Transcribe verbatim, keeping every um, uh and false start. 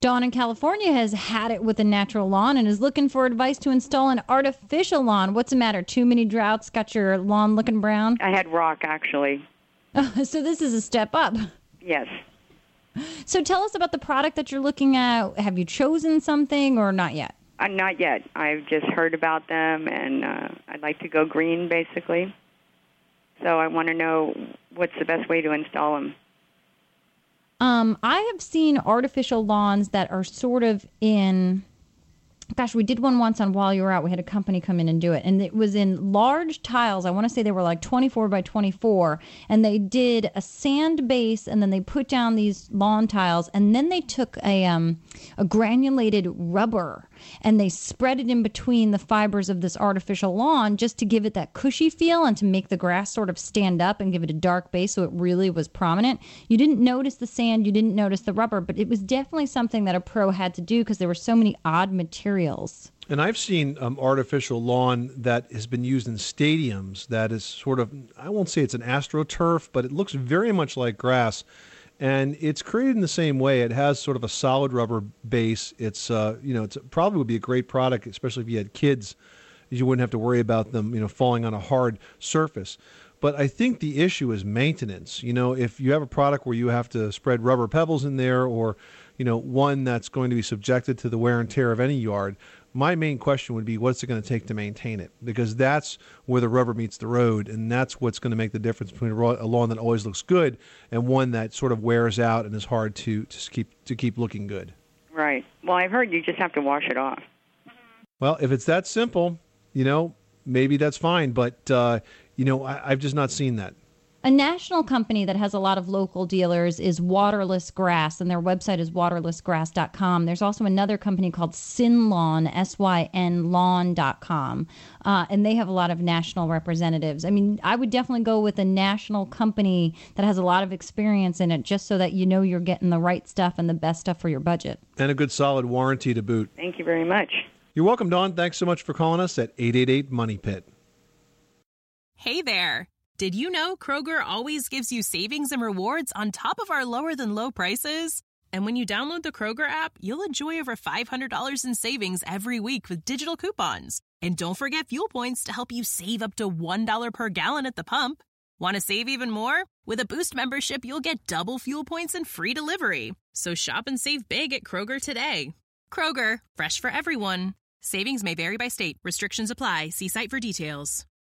Dawn in California has had it with a natural lawn and is looking for advice to install an artificial lawn. What's the matter? Too many droughts got your lawn looking brown? I had rock, actually. So this is a step up. Yes. So tell us about the product that you're looking at. Have you chosen something or not yet? Uh, not yet. I've just heard about them, and uh, I'd like to go green, basically. So I want to know what's the best way to install them. Um, I have seen artificial lawns that are sort of in, gosh, we did one once on While You Were Out. We had a company come in and do it. And it was in large tiles. I want to say they were like twenty-four by twenty-four. And they did a sand base, and then they put down these lawn tiles. And then they took a um, a granulated rubber, and they spread it in between the fibers of this artificial lawn just to give it that cushy feel and to make the grass sort of stand up and give it a dark base so it really was prominent. You didn't notice the sand, you didn't notice the rubber, but it was definitely something that a pro had to do because there were so many odd materials. And I've seen um, artificial lawn that has been used in stadiums that is sort of, I won't say it's an AstroTurf, but it looks very much like grass. And it's created in the same way. It has sort of a solid rubber base. It's, uh, you know, it's probably would be a great product, especially if you had kids. You wouldn't have to worry about them, you know, falling on a hard surface. But I think the issue is maintenance. You know, if you have a product where you have to spread rubber pebbles in there, or, you know, one that's going to be subjected to the wear and tear of any yard, my main question would be, what's it going to take to maintain it? Because that's where the rubber meets the road, and that's what's going to make the difference between a lawn that always looks good and one that sort of wears out and is hard to, to keep to keep looking good. Right. Well, I've heard you just have to wash it off. Well, if it's that simple, you know, maybe that's fine. But, uh, you know, I, I've just not seen that. A national company that has a lot of local dealers is Waterless Grass, and their website is waterless grass dot com. There's also another company called Synlawn, S Y N lawn dot com, uh, and they have a lot of national representatives. I mean, I would definitely go with a national company that has a lot of experience in it, just so that you know you're getting the right stuff and the best stuff for your budget. And a good solid warranty to boot. Thank you very much. You're welcome, Dawn. Thanks so much for calling us at eight eight eight money pit. Hey there. Did you know Kroger always gives you savings and rewards on top of our lower-than-low prices? And when you download the Kroger app, you'll enjoy over five hundred dollars in savings every week with digital coupons. And don't forget fuel points to help you save up to one dollar per gallon at the pump. Want to save even more? With a Boost membership, you'll get double fuel points and free delivery. So shop and save big at Kroger today. Kroger, fresh for everyone. Savings may vary by state. Restrictions apply. See site for details.